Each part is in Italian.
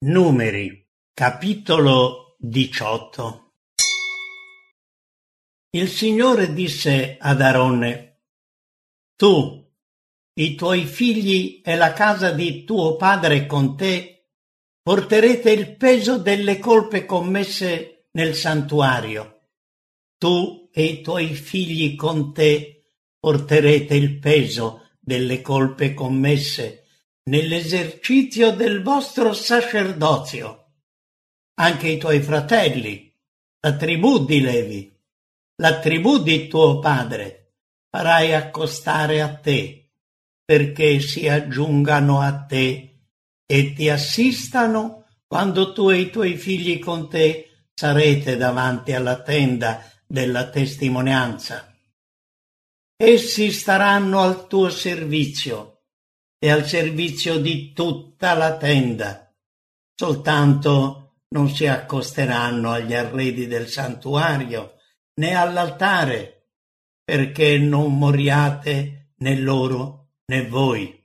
Numeri, capitolo 18. Il Signore disse ad Aronne: Tu, i tuoi figli e la casa di tuo padre con te porterete il peso delle colpe commesse nel santuario. Tu e i tuoi figli con te porterete il peso delle colpe commesse nell'esercizio del vostro sacerdozio. Anche i tuoi fratelli, la tribù di Levi, la tribù di tuo padre, farai accostare a te, perché si aggiungano a te e ti assistano quando tu e i tuoi figli con te sarete davanti alla tenda della testimonianza. Essi staranno al tuo servizio e al servizio di tutta la tenda, soltanto non si accosteranno agli arredi del santuario né all'altare, perché non moriate né loro né voi.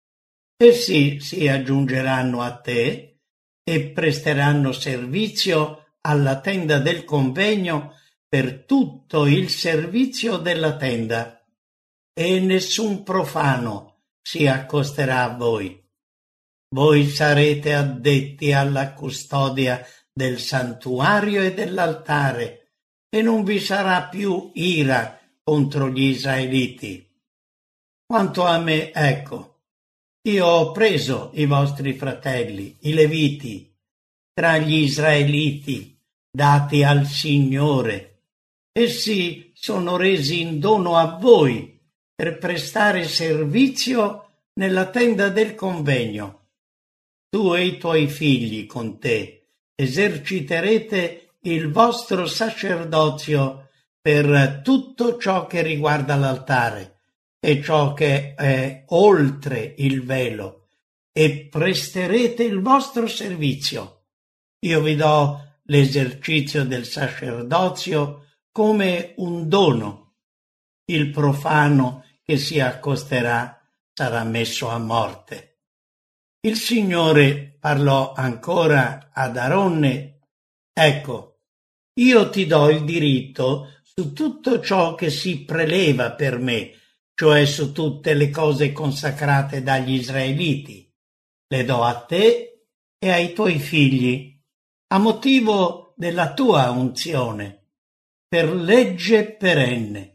Essi si aggiungeranno a te e presteranno servizio alla tenda del convegno per tutto il servizio della tenda, e nessun profano si accosterà a voi. Voi sarete addetti alla custodia del santuario e dell'altare, e non vi sarà più ira contro gli israeliti. Quanto a me, ecco, io ho preso i vostri fratelli, i Leviti, tra gli israeliti, dati al Signore. Essi sono resi in dono a voi per prestare servizio nella tenda del convegno. Tu e i tuoi figli con te eserciterete il vostro sacerdozio per tutto ciò che riguarda l'altare e ciò che è oltre il velo, e presterete il vostro servizio. Io vi do l'esercizio del sacerdozio come un dono. Il profano che si accosterà sarà messo a morte. Il Signore parlò ancora ad Aronne: Ecco, io ti do il diritto su tutto ciò che si preleva per me, cioè su tutte le cose consacrate dagli israeliti. Le do a te e ai tuoi figli, a motivo della tua unzione, per legge perenne.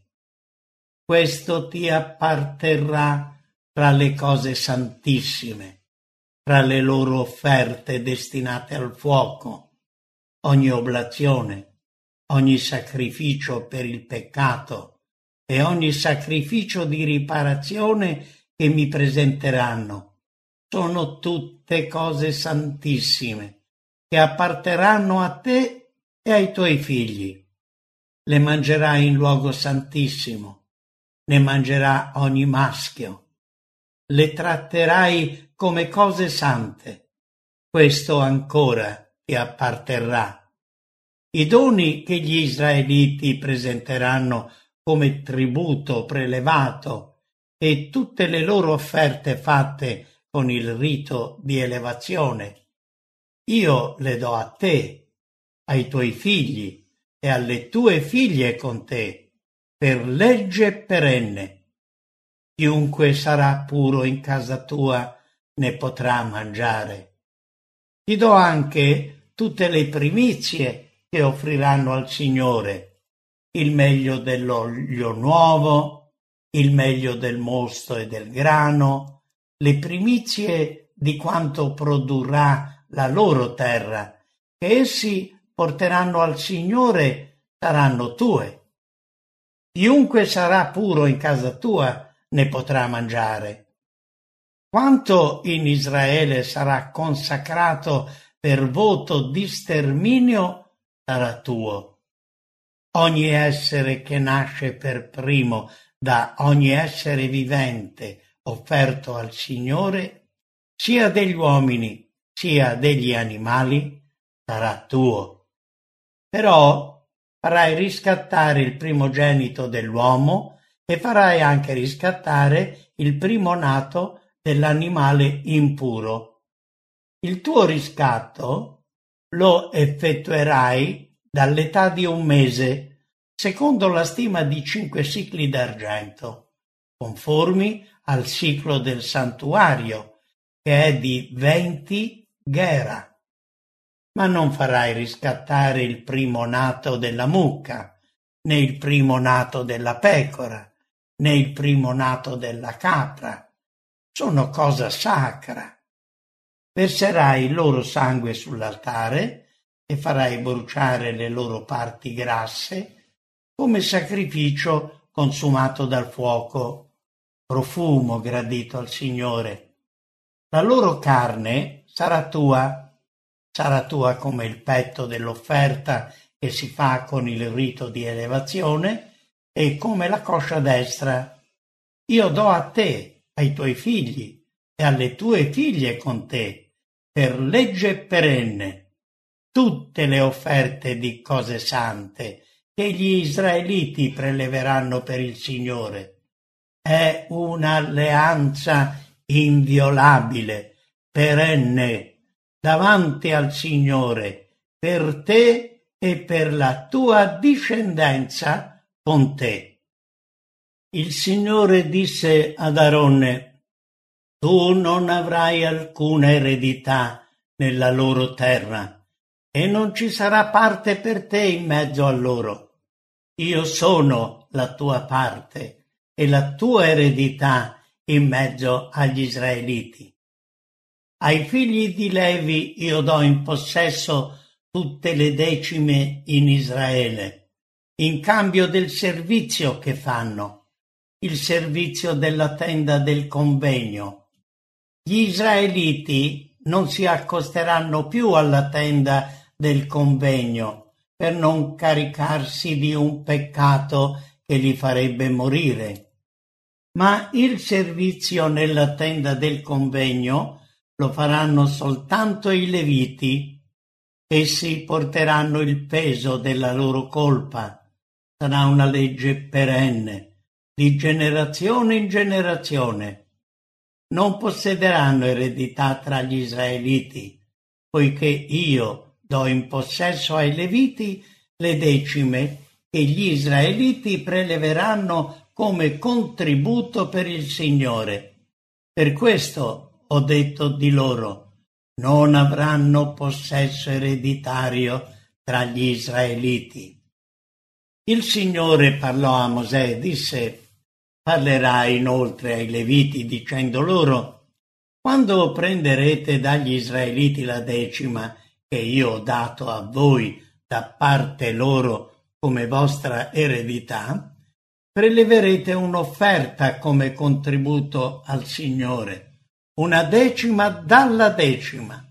Questo ti apparterrà tra le cose santissime, tra le loro offerte destinate al fuoco, ogni oblazione, ogni sacrificio per il peccato e ogni sacrificio di riparazione che mi presenteranno. Sono tutte cose santissime che apparteranno a te e ai tuoi figli. Le mangerai in luogo santissimo. Ne mangerà ogni maschio. Le tratterai come cose sante. Questo ancora ti apparterrà. I doni che gli israeliti presenteranno come tributo prelevato e tutte le loro offerte fatte con il rito di elevazione, io le do a te, ai tuoi figli e alle tue figlie con te, per legge perenne. Chiunque sarà puro in casa tua ne potrà mangiare. Ti do anche tutte le primizie che offriranno al Signore, il meglio dell'olio nuovo, il meglio del mosto e del grano, le primizie di quanto produrrà la loro terra, che essi porteranno al Signore, saranno tue. Chiunque sarà puro in casa tua ne potrà mangiare. Quanto in Israele sarà consacrato per voto di sterminio sarà tuo. Ogni essere che nasce per primo da ogni essere vivente offerto al Signore, sia degli uomini sia degli animali, sarà tuo. Però farai riscattare il primogenito dell'uomo e farai anche riscattare il primo nato dell'animale impuro. Il tuo riscatto lo effettuerai dall'età di 1 mese, secondo la stima di 5 sicli d'argento, conformi al ciclo del santuario, che è di 20 ghera. Ma non farai riscattare il primo nato della mucca, né il primo nato della pecora, né il primo nato della capra. Sono cosa sacra. Verserai il loro sangue sull'altare e farai bruciare le loro parti grasse come sacrificio consumato dal fuoco, profumo gradito al Signore. La loro carne sarà tua come il petto dell'offerta che si fa con il rito di elevazione e come la coscia destra. Io do a te, ai tuoi figli e alle tue figlie con te, per legge perenne, tutte le offerte di cose sante che gli israeliti preleveranno per il Signore. È un'alleanza inviolabile, perenne, davanti al Signore, per te e per la tua discendenza con te. Il Signore disse ad Aronne: tu non avrai alcuna eredità nella loro terra, e non ci sarà parte per te in mezzo a loro. Io sono la tua parte e la tua eredità in mezzo agli israeliti. Ai figli di Levi io do in possesso tutte le decime in Israele, in cambio del servizio che fanno, il servizio della tenda del convegno. Gli israeliti non si accosteranno più alla tenda del convegno per non caricarsi di un peccato che li farebbe morire. Ma il servizio nella tenda del convegno lo faranno soltanto i Leviti. Essi porteranno il peso della loro colpa. Sarà una legge perenne, di generazione in generazione. Non possederanno eredità tra gli israeliti, poiché io do in possesso ai Leviti le decime che gli israeliti preleveranno come contributo per il Signore. Per questo ho detto di loro: non avranno possesso ereditario tra gli israeliti. Il Signore parlò a Mosè e disse: parlerai inoltre ai Leviti dicendo loro: quando prenderete dagli israeliti la decima che io ho dato a voi da parte loro come vostra eredità, preleverete un'offerta come contributo al Signore, una decima dalla decima.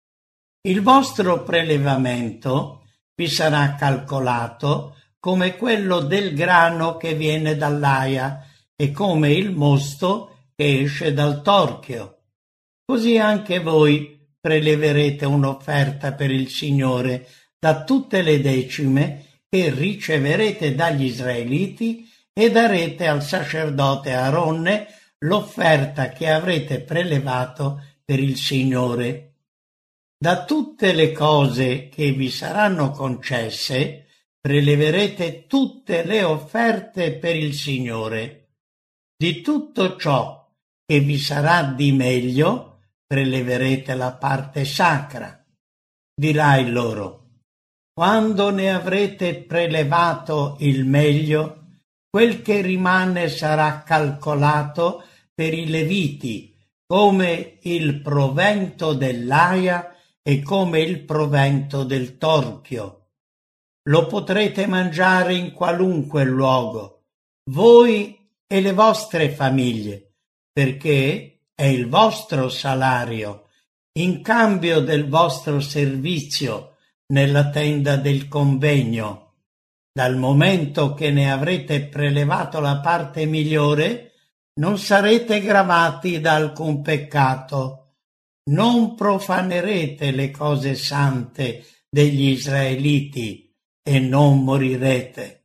Il vostro prelevamento vi sarà calcolato come quello del grano che viene dall'aia e come il mosto che esce dal torchio. Così anche voi preleverete un'offerta per il Signore da tutte le decime che riceverete dagli israeliti e darete al sacerdote Aronne l'offerta che avrete prelevato per il Signore. Da tutte le cose che vi saranno concesse preleverete tutte le offerte per il Signore. Di tutto ciò che vi sarà di meglio preleverete la parte sacra. Dirai loro: quando ne avrete prelevato il meglio, quel che rimane sarà calcolato per i Leviti come il provento dell'aia e come il provento del torchio. Lo potrete mangiare in qualunque luogo, voi e le vostre famiglie, perché è il vostro salario, in cambio del vostro servizio nella tenda del convegno. Dal momento che ne avrete prelevato la parte migliore, non sarete gravati da alcun peccato. Non profanerete le cose sante degli israeliti e non morirete.